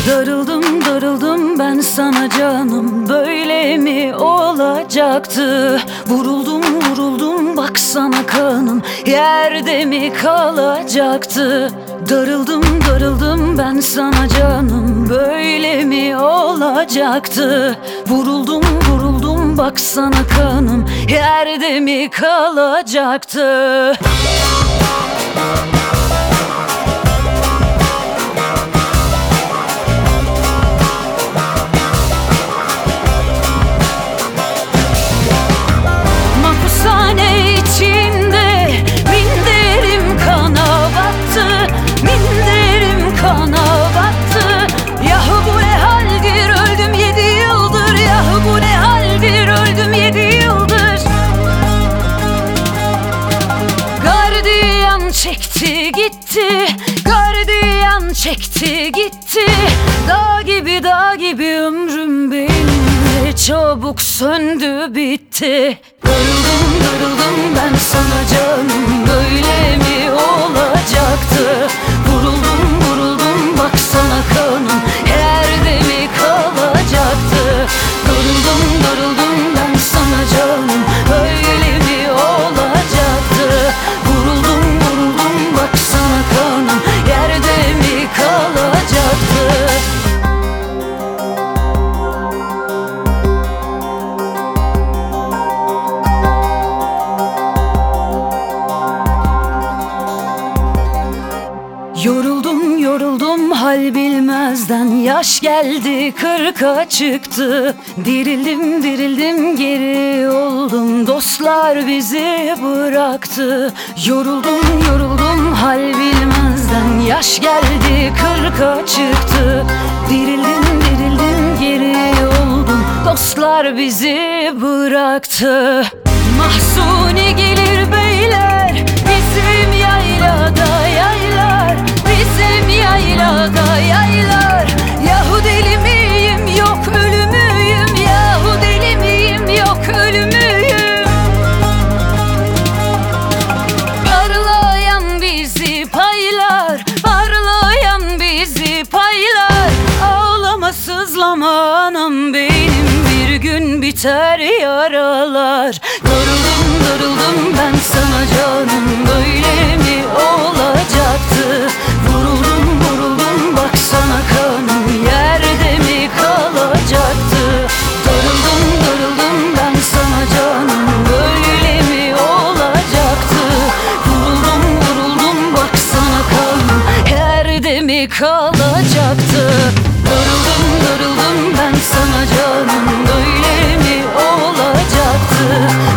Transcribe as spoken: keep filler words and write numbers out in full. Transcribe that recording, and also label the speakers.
Speaker 1: Darıldım darıldım ben sana canım, böyle mi olacaktı? Vuruldum vuruldum baksana kanım, yerde mi kalacaktı? Darıldım darıldım ben sana canım, böyle mi olacaktı? Vuruldum vuruldum baksana kanım, yerde mi kalacaktı? Çekti gitti, gardiyan çekti gitti. Dağ gibi dağ gibi ömrüm benim de çabuk söndü bitti. Darıldım darıldım ben sana canım, böyle mi olacaktı? Vuruldum vuruldum baksana kanım, yerde mi kalacaktı? Darıldım darıldım ben sana canım, böyle mi olacaktı? Vuruldum vuruldum baksana kanım, yerde mi kalacaktı? Yoruldum yoruldum hal bilmezden, yaş geldi kırka çıktı. Dirildim dirildim geri oldum, dostlar bizi bıraktı. Yoruldum yoruldum hal bilmezden, yaş geldi kırka çıktı. Dirildim dirildim geri oldum, dostlar bizi bıraktı. Mahsuni gelir beyler bizim yaylada yaylar, bizim yaylada yaylar. Yahu deli miyim yok ölü müyüm, yahu deli miyim yok ölü müyüm? Parlayan bizi paylar, parlayan bizi paylar. Ağlama sızlama anam benim, bir gün biter yaralar. Darıldım darıldım ben sana canım, böyle mi olacaktı? Vuruldum vuruldum baksana kanım, yerde mi kalacaktı? Darıldım darıldım ben sana canım, böyle mi olacaktı? Vuruldum vuruldum baksana kanım, yerde mi kalacaktı? Darıldım darıldım ben sana canım, böyle mi olacaktı?